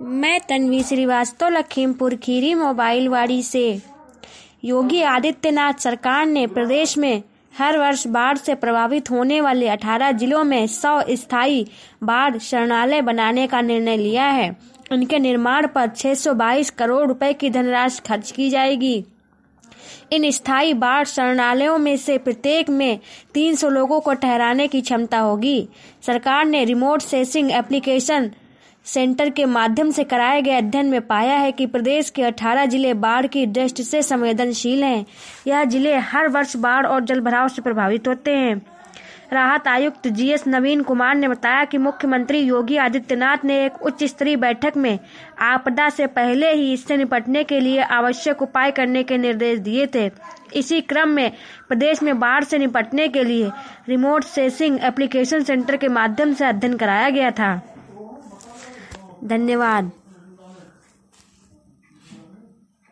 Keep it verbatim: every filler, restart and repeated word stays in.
मैं तन्वी श्रीवास्तव, लखीमपुर खीरी मोबाइलवाड़ी से। योगी आदित्यनाथ सरकार ने प्रदेश में हर वर्ष बाढ़ से प्रभावित होने वाले अठारह जिलों में सौ स्थायी बाढ़ शरणालय बनाने का निर्णय लिया है। इनके निर्माण पर छह सौ बाईस करोड़ रुपए की धनराशि खर्च की जाएगी। इन स्थायी बाढ़ शरणालयों में से प्रत्येक में तीन सौ लोगों को ठहराने की क्षमता होगी। सरकार ने रिमोट सेंसिंग एप्लीकेशन सेंटर के माध्यम से कराए गए अध्ययन में पाया है कि प्रदेश के अठारह जिले बाढ़ की दृष्टि से संवेदनशील हैं। यह जिले हर वर्ष बाढ़ और जलभराव से प्रभावित होते हैं। राहत आयुक्त जी एस नवीन कुमार ने बताया कि मुख्यमंत्री योगी आदित्यनाथ ने एक उच्च स्तरीय बैठक में आपदा से पहले ही इससे निपटने के लिए आवश्यक उपाय करने के निर्देश दिए थे। इसी क्रम में प्रदेश में बाढ़ से निपटने के लिए रिमोट सेंसिंग एप्लीकेशन सेंटर के माध्यम से अध्ययन कराया गया था। धन्यवाद।